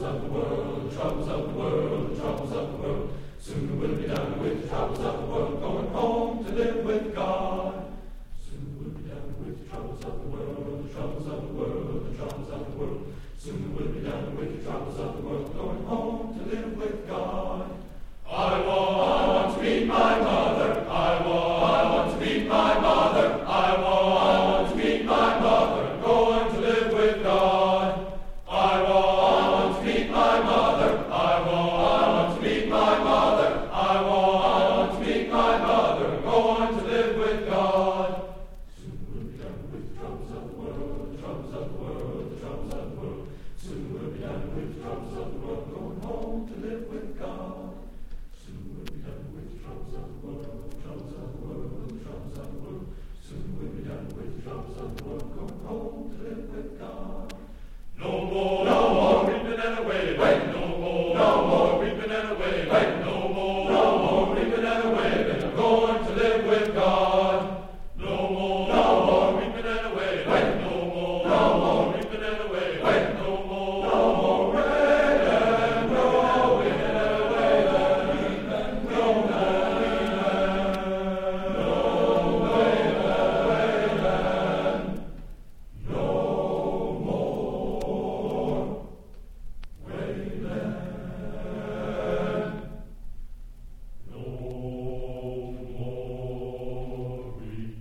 of the world, the troubles of the world, the troubles of the world. Soon we'll be done with the troubles of the world, going home to live with God. Soon we'll be done with the troubles of the world, the troubles of the world, the troubles of the world. Soon we'll be done with the troubles of the world, going home to live with God. I want to meet my mother. I want to meet my mother. I want to meet my mother. I'm going to live with God. I want to meet my mother. I want to meet my mother. I want to meet my mother. I'm going to live with God. Soon we'll be done with the troubles of the world, the troubles of the world, the troubles of the world. Soon we'll be done with the troubles of the world, going home to live with God. Soon we'll be done with the troubles of the world, the troubles of the world, the troubles of the world. Soon we'll be done with the troubles of the world, going home to live with God. No more weeping and wailing. No more weeping and wailing. No more weeping and wailing. I'm going to live with God. No more weeping and wailing. No more weeping and wailing. No more wailing. No weeping and wailing. No more weeping. No wailing. No more wailing. No more weeping.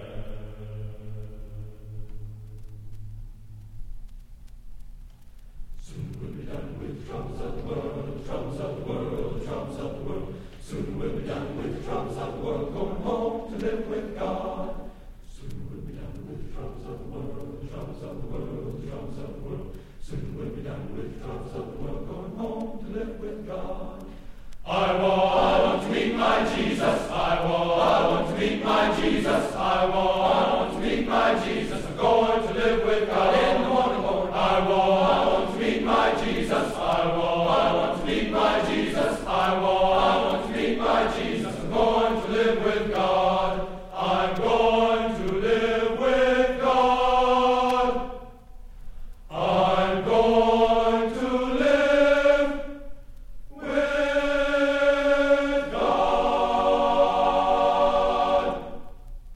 Soon we'll be done with the troubles of the world, the troubles of the world, the troubles of the world. Soon we'll be done with the troubles of the world, going home to live with God. Soon we'll be done with the troubles of the world, the troubles of the world, the troubles of the world. Soon we'll be done with the troubles of the world, going home to live with God. I want to meet my Jesus. I want to meet my Jesus. I want to meet my Jesus.